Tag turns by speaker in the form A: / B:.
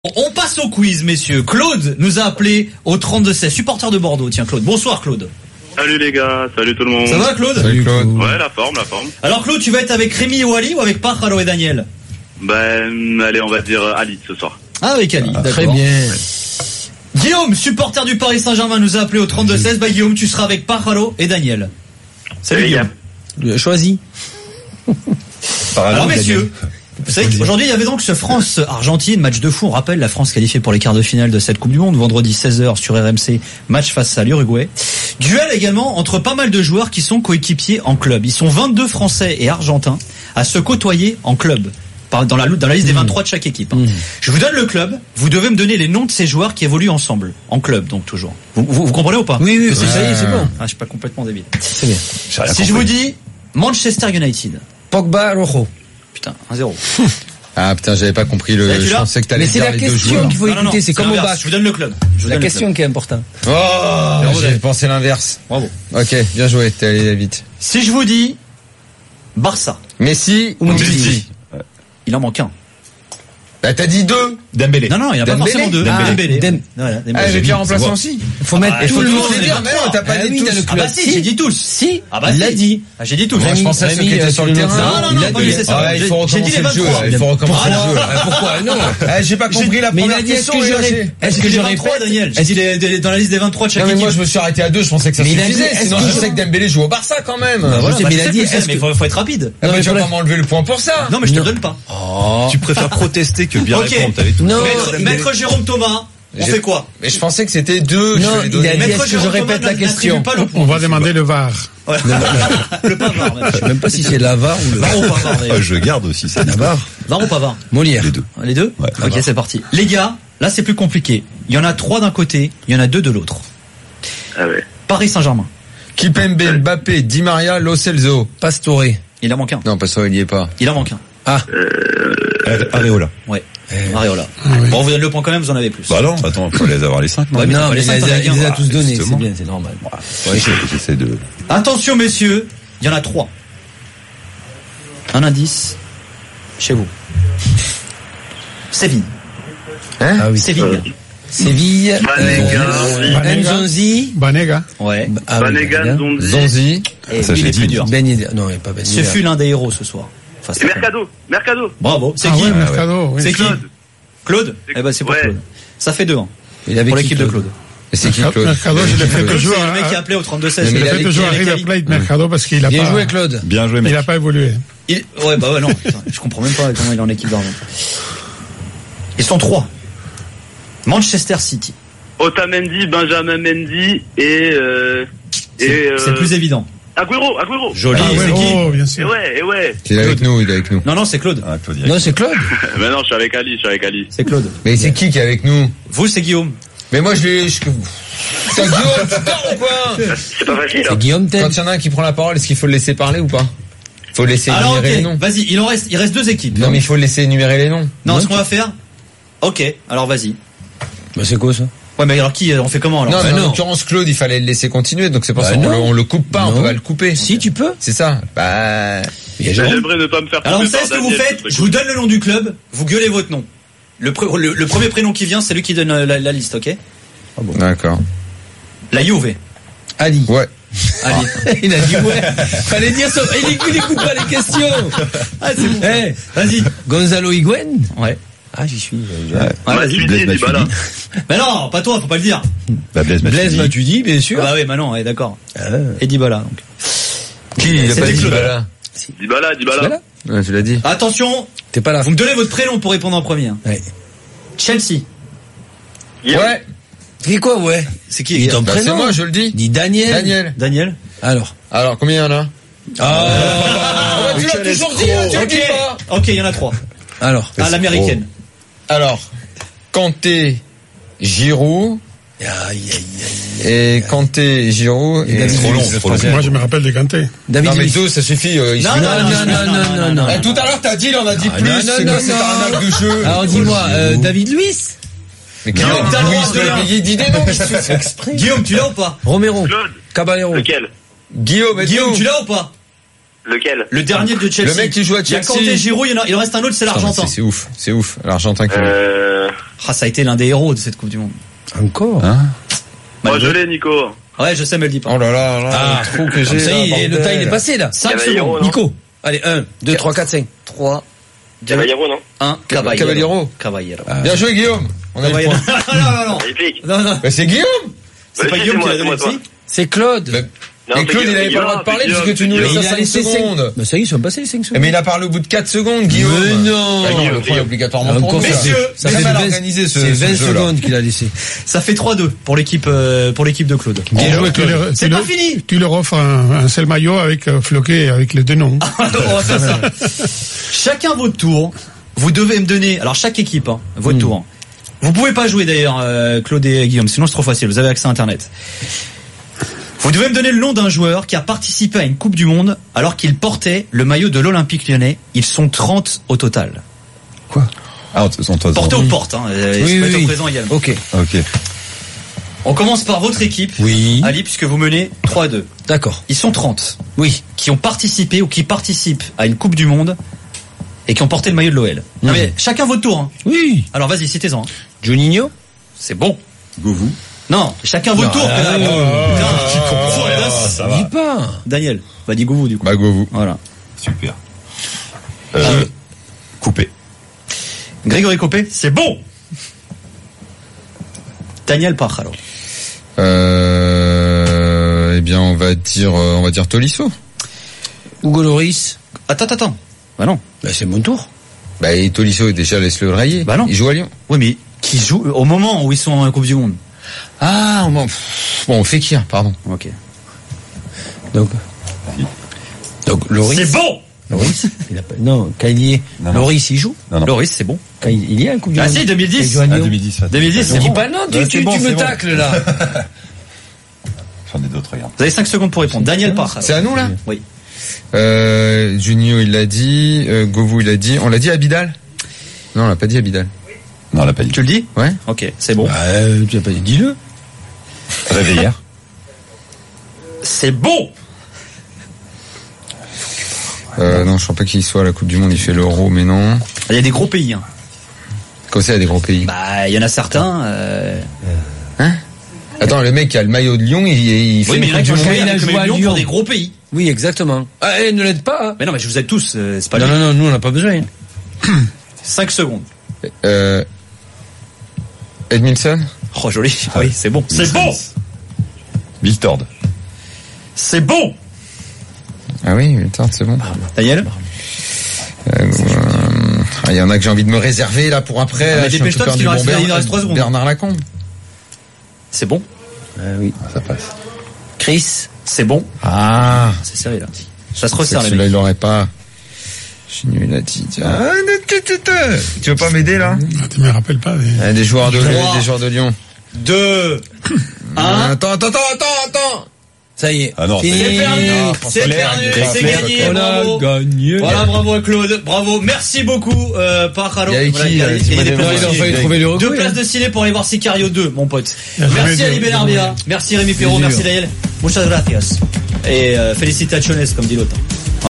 A: On passe au quiz, messieurs. Claude nous a appelé au 32-16, supporter de Bordeaux. Tiens, Claude. Bonsoir, Claude.
B: Salut les gars, salut tout le monde.
A: Ça va, Claude?
C: Salut, Claude.
B: Ouais, la forme.
A: Alors, Claude, tu vas être avec Rémi et Wally ou avec Pachalo et Daniel?
B: Allez, on va dire Ali ce soir.
A: Ah, avec Ali, d'accord.
C: Très bien.
A: Guillaume, supporter du Paris Saint-Germain, nous a appelé au 32-16. Bah, Guillaume, tu seras avec Pachalo et Daniel. Salut, Guillaume.
C: Choisis.
A: Alors, messieurs, vous savez qu'aujourd'hui, il y avait donc ce France-Argentine, match de fou. On rappelle, la France qualifiée pour les quarts de finale de cette Coupe du Monde, vendredi 16h sur RMC, match face à l'Uruguay. Duel également entre pas mal de joueurs qui sont coéquipiers en club. Ils sont 22 Français et Argentins à se côtoyer en club, dans la liste des 23 de chaque équipe. Je vous donne le club, vous devez me donner les noms de ces joueurs qui évoluent ensemble, en club donc toujours. Vous comprenez ou pas?
C: Oui, ça y est, c'est bon.
A: Ah, je suis pas complètement débile.
C: C'est bien.
A: Si je vous dis Manchester United.
C: Pogba, Rojo.
A: Putain, 1-0.
D: Ah putain, j'avais pas compris le. Je pensais que t'allais
C: Mais c'est
D: dire
C: la
D: les deux
C: question
D: joueurs.
C: qu'il faut écouter, c'est comme au bac.
A: Je vous donne le club.
C: La question qui est importante.
D: Oh, j'ai pensé l'inverse.
A: Bravo.
D: Ok, bien joué, t'es allé vite.
A: Si je vous dis Barça.
D: Messi ou Messi?
A: Il en manque un.
D: Bah t'as dit deux.
A: Dembélé. Non, il n'y en a pas
D: Dembélé.
A: forcément deux.
C: Ah,
A: Dembélé.
C: Dem-
A: Voilà, Dembélé.
D: Ah, j'ai bien remplaçant aussi.
C: Faut mettre
A: il
C: tout
A: faut
C: le
A: tous
C: monde.
A: les dire,
D: mais non, t'as pas dit
C: oui,
D: tous.
C: t'as le
A: Ah bah
C: club.
A: si, j'ai dit tous.
C: Si.
A: Ah bah
C: Il
A: si.
C: l'a dit.
A: Ah, j'ai dit tous.
D: Moi je pensais à ceux qui étaient sur le terrain.
A: Non,
D: Il a
A: pas
D: dit.
A: nécessairement.
D: Ah, il faut
A: J'ai dit
D: recommencer
A: les
D: le jeu.
A: 23.
D: Il faut recommencer le jeu.
C: Pourquoi non?
D: J'ai pas compris la
C: Mais il
D: première
C: a dit est-ce
D: question.
C: que j'aurais
A: Est-ce que j'aurais pas, Daniel? J'ai dit dans la liste des 23 de chaque
D: Non mais
A: équipe.
D: moi je me suis arrêté à deux, je pensais que ça
C: Mais il a
D: suffisait.
C: dit, est-ce
D: Sinon
C: que
D: je
C: je-
D: sais que Dembélé joue au Barça quand même.
A: Voilà,
C: Je sais, mais il a dit,
A: mais
C: est-ce
A: il faut être rapide.
D: Ah
C: Non,
D: bah
C: mais
D: tu vas
C: pour
D: pas m'enlever le point pour ça.
A: Non, mais je te le donne pas.
E: Tu préfères protester que bien répondre, t'avais tout.
C: Non,
A: Maître Jérôme Thomas, on fait quoi?
D: Mais je pensais que c'était deux.
C: Non,
D: je vais
C: il
D: donner.
C: a dit,
A: Maître
C: est-ce que je
A: Jérôme
C: répète
A: Thomas
C: la question?
A: n'attribue pas le point.
F: On va demander le VAR.
A: Ouais. Le pas VAR, même.
C: Je sais même pas si c'est la VAR ou le
A: VAR ou pas VAR, d'ailleurs.
E: Je garde aussi ça.
C: la VAR.
A: VAR ou pas VAR?
C: Molière.
E: Les deux.
A: Les deux?
E: Ouais,
A: Ok, c'est parti. Les gars, là c'est plus compliqué. Il y en a 3 d'un côté, il y en a 2 de l'autre.
B: Ah ouais.
A: Paris Saint-Germain.
D: Kipembe, Mbappé, Di Maria, Lo Celso.
C: Pastore.
A: Il en manque un.
D: Non, parce qu'il y est pas.
A: Il en manque un.
E: Areola.
A: Ouais. Areola. Bon, on vous donne le point quand même, vous en avez plus.
E: Bah non, attends, faut les avoir les 5.
A: Ouais, mais
C: Non,
A: pas
C: mais
A: les cinq,
C: il
A: t'en as
C: les
A: bien.
C: a tous donnés, c'est
E: justement.
C: bien, c'est normal.
E: J'essaie de.
A: Attention messieurs, il y en a 3. Un indice chez vous. Séville.
C: Ah oui.
A: Séville.
C: Séville.
B: Banega,
C: Nzonzi.
F: Banega.
A: Ouais.
C: Ah oui,
B: Banega,
C: bien.
B: Zonzi
D: Zonzi.
A: Et
E: Ça,
A: lui, il
E: j'ai
A: est plus
E: dit.
A: dur.
C: Ben Yedder. Non, il n'est pas Ben
A: Ce
C: Yedder.
A: fut l'un des héros ce soir. Enfin,
B: et Mercado.
A: Bravo. C'est
F: Ah
A: qui?
F: ouais, Mercado, oui.
A: C'est qui?
B: Claude.
A: Claude? Eh ben c'est pour
B: Ouais.
A: Claude. Ça fait 2 ans.
C: Il avait
A: Pour
C: qui,
A: l'équipe de Claude.
D: Et c'est qui Claude?
F: Mercado, je l'ai fait
A: Claude,
F: toujours.
A: c'est le mec qui a appelé au 32-16.
D: Mais
F: Je
D: il
F: l'ai
D: a
F: fait toujours à
A: avec
F: River
A: Ali.
F: Plate, Mercado, parce qu'il a
C: Bien
F: pas,
C: joué, Claude.
E: Bien joué,
F: il
E: mec.
F: a pas évolué.
A: Ouais, bah ouais, non. Putain, je comprends même pas comment il est en équipe d'Argentine. Ils sont 3. Manchester City.
B: Otamendi, Benjamin Mendy et
A: C'est plus évident.
B: Agüero.
A: Joli.
F: Ah
A: C'est
F: ouais,
A: qui?
F: oh, bien
B: Et
F: sûr.
B: ouais.
D: Il est avec nous, il est avec nous.
A: Non, c'est Claude.
E: Ah, Claude,
C: Non, c'est Claude.
B: Mais non, je suis avec Ali.
A: C'est Claude.
D: Mais c'est qui est avec nous?
A: Vous, c'est Guillaume.
D: Mais moi je l'ai. T'as Guillaume, tu dors ou quoi?
B: C'est pas facile.
C: C'est Guillaume
D: Quand
C: Tell.
D: il y en a un qui prend la parole, est-ce qu'il faut le laisser parler ou pas? Faut laisser
A: Alors,
D: énumérer les noms.
A: ok. Vas-y, il reste 2 équipes.
D: Non mais il faut laisser énumérer les noms.
A: Non, ce qu'on va faire. Ok. Alors, vas-y.
C: Bah, c'est quoi ça?
A: Ouais, mais alors qui, on fait comment, alors?
D: Non, mais
C: non.
D: en l'occurrence Claude, il fallait le laisser continuer, donc c'est pour
C: Bah
D: ça qu'on
C: non.
D: on le coupe pas, on
C: Non.
D: peut pas le couper.
C: Si, tu peux.
D: C'est ça. Bah.
C: Il y a Jérôme.
B: J'aimerais ne pas me faire
A: Alors, vous
B: tromper
A: savez ce
B: par
A: que vous
B: Daniel,
A: faites?
B: ce truc.
A: Je vous donne le nom du club. Vous gueulez votre nom. Le premier prénom qui vient, c'est lui qui donne la liste, ok?
D: D'accord.
A: La Juve.
C: Ali.
D: Ouais.
A: Allez.
C: Il a dit ouais. Fallait dire ça. Il écoute pas les questions.
A: Ah, c'est bon.
C: Eh,
A: Vas-y.
C: Gonzalo Higuain.
A: Ouais.
C: Ah, j'y suis.
A: Ouais, vas-y.
B: Matuidi,
E: Blaise
B: Dybala.
E: Matuidi.
A: Mais non, pas toi, faut pas le dire.
E: Bah, Blaise
C: Blaise
E: Matuidi.
C: Matuidi, bien sûr.
A: Ah bah oui, bah non, ouais, d'accord.
C: Ah.
A: Et Dybala, donc.
D: Qui? Il a
A: C'était
D: pas dit
A: Claude.
D: Dybala.
B: Dybala.
C: Voilà.
D: Ouais, tu l'as dit.
A: Attention,
C: T'es pas là.
A: vous me donnez votre prénom pour répondre en premier.
C: Ouais.
A: Chelsea.
D: Ouais.
C: C'est quoi, ouais?
A: C'est qui?
C: Dis ton
D: Bah, c'est
C: prénom.
D: moi, je le dis.
C: Dis Daniel.
D: Daniel.
A: Daniel.
D: Alors, combien il y en a?
C: Ah.
D: Tu l'as toujours dit, tu le dis pas.
A: Ok, il y en a 3.
C: Alors.
A: À l'américaine.
D: Alors, Kanté, Giroud,
C: Aïe, aïe, aïe.
D: et Kanté, Giroud,
C: Et David
E: Trop long,
C: Luiz.
E: trop long.
F: Moi, je me rappelle de Kanté.
C: David
D: Non mais
C: Luiz.
D: deux, ça suffit. Il
A: Non,
D: suffit.
C: Non.
D: Eh, tout à l'heure t'as dit, il en a dit
C: Ah,
D: plus.
C: non,
D: C'est
C: non,
D: quoi cette
C: non.
D: arnaque de jeu?
C: Alors dis-moi, David Luiz.
D: Mais
A: Guillaume,
D: Guillaume,
A: t'as le
D: Louis,
A: droit de
D: le
A: rien.
D: payer d'idées, non?
C: Exprès.
A: Guillaume, tu l'as ou pas?
C: Romero.
B: Claude.
C: Caballero.
B: Lequel?
D: Guillaume,
A: Guillaume, tu l'as ou pas?
B: Lequel?
A: Le dernier de Chelsea.
D: Le mec qui joue à
A: Il y a
D: Chelsea.
A: Kanté, Giroud, il en reste un autre, c'est l'Argentin.
D: C'est ouf, l'Argentin qui.
A: Ah, ça a été l'un des héros de cette Coupe du Monde.
C: Encore.
D: Hein?
B: Moi, je l'ai, Nico.
A: Ouais, je sais, mais le dis pas.
D: Oh là là, trop que j'ai.
C: Ça y
D: là,
C: est, le
D: bordel.
C: temps il est passé là.
A: 5
B: Caballero,
A: secondes.
B: non
C: Nico. Allez, 1, 2, 3, 4, 5.
A: 3,
B: Caballero, non?
A: 1,
D: Caballero.
A: Caballero.
D: Bien joué, Guillaume. On a le
A: Caballero.
D: point.
A: Non.
B: Magnifique.
A: Non.
D: Bah, c'est Guillaume.
A: C'est pas
B: si,
A: Guillaume
B: c'est
A: qui l'a
B: moi,
A: donné
B: c'est moi,
A: ici.
C: C'est Claude.
B: Non,
D: Et
B: c'est
D: Claude, il avait pas le
B: Guillaume,
D: droit de parler
B: c'est
D: puisque tu nous
B: Guillaume.
D: laisses à 5 secondes.
C: Mais ça y est, ils sont passés les 5 secondes.
D: Mais il a parlé au bout de 4 secondes, Guillaume.
C: Mais non.
D: Bah, Guillaume, le point est obligatoirement pour
C: Encore
D: nous.
A: Messieurs,
C: ça
D: très
C: fait
D: mal
C: 20
D: organisé ce
C: C'est 20
D: jeu-là.
C: secondes qu'il a laissé.
A: Ça fait 3-2 pour l'équipe de Claude.
F: Bien joué,
A: C'est pas fini.
F: Tu leur offres un seul maillot avec floqué avec les deux noms.
A: On va faire ça. Chacun votre tour. Vous devez me donner, alors chaque équipe, votre tour. Vous pouvez pas jouer d'ailleurs, Claude et Guillaume, sinon c'est trop facile. Vous avez accès à Internet. Vous devez me donner le nom d'un joueur qui a participé à une Coupe du Monde alors qu'il portait le maillot de l'Olympique Lyonnais. Ils sont 30 au total.
E: Ah, on toi.
A: Porté aux portes, hein.
C: Oui,
A: Ils sont
C: oui.
A: présents également.
C: Ok.
E: Ok.
A: On commence par votre équipe.
C: Oui.
A: Ali, puisque vous menez 3-2.
C: D'accord.
A: Ils sont 30.
C: Oui.
A: Qui ont participé ou qui participent à une Coupe du Monde et qui ont porté le maillot de l'OL. Non mais chacun votre tour.
C: Oui.
A: Alors vas-y, citez-en.
C: Juninho.
A: C'est bon.
E: Govou.
A: Non, chacun votre tour.
E: Ça va.
C: Dis pas.
A: Daniel, bah dis Govou du coup.
D: Bah, go vous.
A: Voilà.
E: Super. Coupé.
A: Grégory Copé, c'est bon. Daniel Pajaro.
D: Eh bien, on va dire Tolisso.
C: Hugo Lloris.
A: Attends. Bah non.
C: Bah, c'est mon tour.
D: Bah, et Tolisso, déjà, laisse-le le rayer.
A: Bah non.
D: Il joue à Lyon.
A: Oui mais qui joue au moment où ils sont en Coupe du Monde.
D: Ah, bon, on fait qui, pardon.
A: Ok.
C: Donc Lloris.
A: C'est bon.
C: Lloris. Il a pas... Non, quand il y est.
E: Non.
C: Lloris, il joue.
E: Non.
A: Loris, c'est bon.
C: Quand il y a un coup du
A: Ah
C: Monde.
A: si, 2010.
C: Il joue à
E: Ah,
C: Lyon.
E: 2010.
A: 2010, c'est
C: Dis
A: bon.
C: pas non,
E: Ouais,
C: tu
E: c'est
C: me
E: bon.
C: tacles là.
E: J'en ai d'autres, regarde.
A: Vous avez 5 secondes pour répondre. Daniel Pajaro.
D: C'est à nous, là?
A: Oui.
D: Junio, il l'a dit. Govou, il l'a dit. On l'a dit à Bidal? Non, on l'a pas dit à Bidal.
E: Non, on l'a pas dit.
A: Tu le dis?
D: Ouais.
A: Ok, c'est bon.
C: Tu as pas dit, dis-le.
E: Réveillère.
A: C'est bon.
D: Non, je crois pas qu'il soit à la Coupe du Monde. Il fait l'Euro, mais non.
A: Il y a des gros pays. Hein.
D: Comme ça, il y a des gros pays.
A: Bah, il y en a certains.
D: Hein? Attends, le mec qui a le maillot de Lyon, il fait
A: Oui, mais
D: une
A: il y en a
D: Coupe
A: qui
D: du
A: ont
D: Monde.
A: joué
C: il a
A: avec le
C: joué à
A: Lyon
C: Lyon.
A: pour des gros pays.
C: Oui, exactement. Ah, ne l'aide pas. Hein.
A: Mais non, mais je vous aide tous. C'est pas
C: Non,
A: lui.
C: non, nous on n'a pas besoin.
A: 5 secondes.
D: Edmilson?
A: Oh, joli. Oui, c'est bon. C'est bon.
E: Viltord.
A: C'est bon.
D: Ah oui, attends, c'est bon.
A: Daniel.
D: Il y en a que j'ai envie de me réserver là pour après.
A: Ah, mais
D: là, je suis un
A: dépêche-toi,
D: peu
A: parce qu'il
D: perdu.
A: il reste 3 secondes.
D: Bernard Lacombe.
A: C'est bon.
C: Oui.
E: Ça passe.
C: Chris.
A: C'est bon.
D: Ah.
A: C'est sérieux là. Ça se
D: C'est
A: resserre
D: que
A: les
D: celui-là,
A: mecs.
D: il l'aurait pas. Chignou, il a dit. Tu veux pas m'aider là?
F: Tu me rappelles pas. Mais...
D: Des joueurs de
A: Trois.
D: des joueurs de Lyon.
A: 2, 1.
D: Attends.
C: Ça y est.
E: Ah non,
C: Fini.
A: C'est perdu. C'est
E: clair,
A: perdu.
E: très
A: C'est
E: clair.
A: gagné.
C: On a
A: Bravo.
C: gagné.
A: Voilà, bravo à Claude. Bravo. Merci beaucoup, Pajaro.
D: Il y a
A: Voilà,
D: qui,
A: il a
D: dis-moi
A: des
D: des
A: places
C: Il
D: noms.
C: a
A: de
C: fallu
A: ciné.
C: trouver le
A: 2
C: recours.
A: places de ciné pour aller voir Sicario 2, mon pote.
F: Merci,
A: Merci Ali
F: Dieu.
A: Benarbia. Merci Rémi Perrault.
C: Plaisir.
A: Merci Daniel. Muchas gracias. Et félicitaciones, comme dit l'autre.